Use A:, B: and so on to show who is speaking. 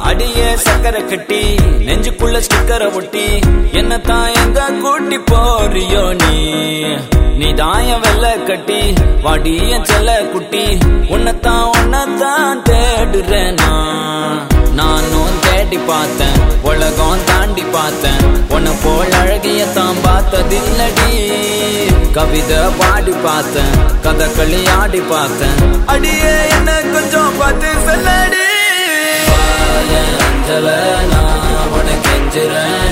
A: அடியே சக்கரை கட்டி நெஞ்சுக்குள்ள ஸ்டிக்கரை ஒட்டி என்னத்தான் எங்க கூட்டி போறியோ நீ தாய வெள்ள கட்டி வாடிய செல்ல குட்டி உன்னத்தான் தேடுறேன் நானும் தேடி பார்த்தேன் உலகம் தாண்டி பார்த்தேன் உன்னை போல் அழகியத்தான் பார்த்ததில்லடி கவிதை பாடி பார்த்தேன் கதகளி ஆடி பார்த்தேன் அடியே என்ன கொஞ்சம் பார்த்து சொல்லடி அஞ்சல நான் உனக்கு கெஞ்சுறேன்